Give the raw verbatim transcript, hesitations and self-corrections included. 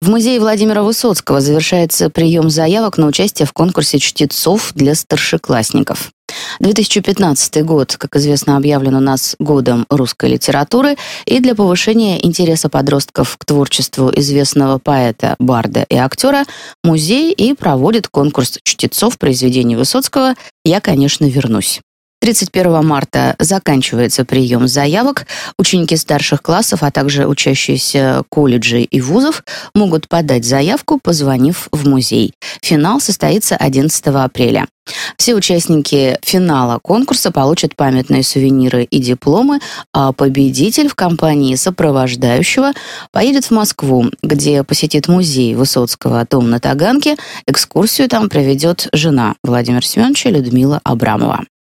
В музее Владимира Высоцкого завершается прием заявок на участие в конкурсе чтецов для старшеклассников. две тысячи пятнадцатый год, как известно, объявлен у нас годом русской литературы, и для повышения интереса подростков к творчеству известного поэта, барда и актера музей и проводит конкурс чтецов произведений Высоцкого «Я, конечно, вернусь». тридцать первого марта заканчивается прием заявок. Ученики старших классов, а также учащиеся колледжей и вузов могут подать заявку, позвонив в музей. Финал состоится одиннадцатого апреля. Все участники финала конкурса получат памятные сувениры и дипломы, а победитель в компании сопровождающего поедет в Москву, где посетит музей Высоцкого «Дом на Таганке». Экскурсию там проведет жена Владимира Семеновича Людмила Абрамова.